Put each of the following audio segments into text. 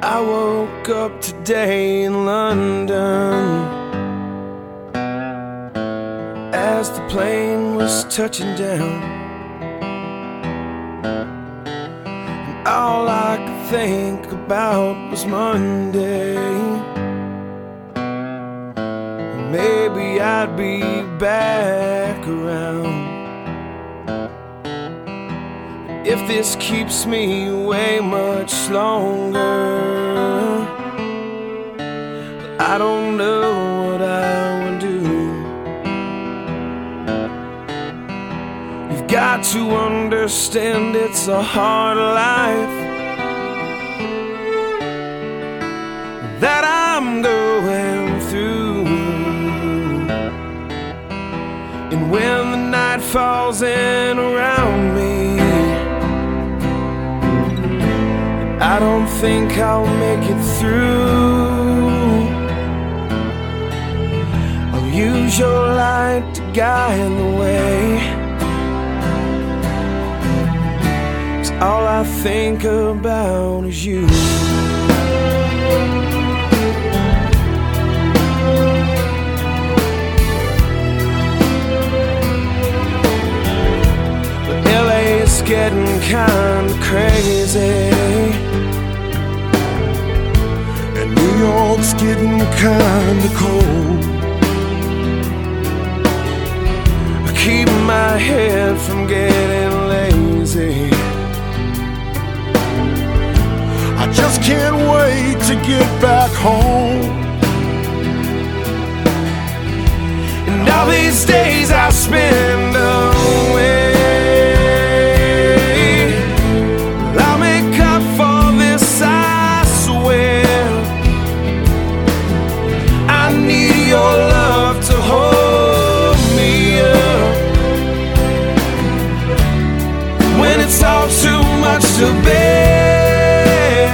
I woke up today in London as the plane was touching down, and all I could think about was Monday. Maybe I'd be back around. If this keeps me away much longer, I don't know what I will do. You've got to understand it's a hard life that I'm going through. And when the night falls in around me, I don't think I'll make it through. I'll use your light to guide the way, 'cause all I think about is you. But LA is getting kinda crazy, New York's getting kinda cold. I keep my head from getting lazy. I just can't wait to get back home. And all these days I spend away, I'll make up for this, I swear. I need your love to hold me up when it's all too much to bear.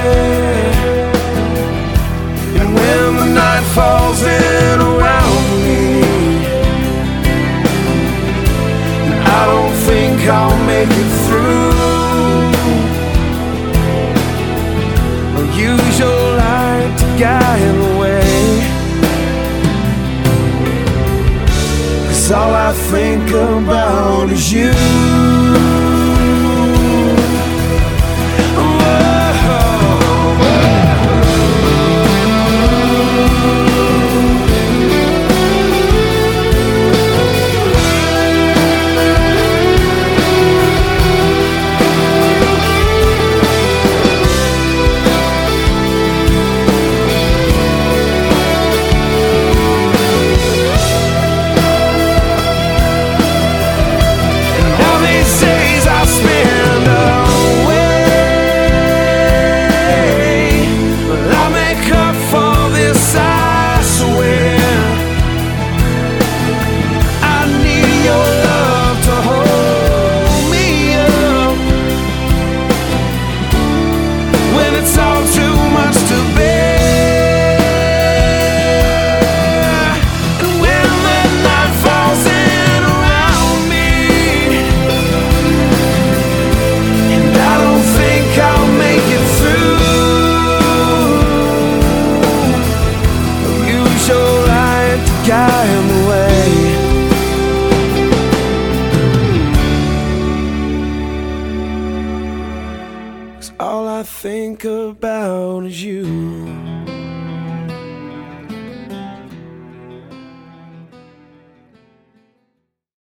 And when the night falls in around me, and I don't think I'll make it through, I'll use your light to guide the way, 'cause all I think about is you. Guide the way, 'cause all I think about is you.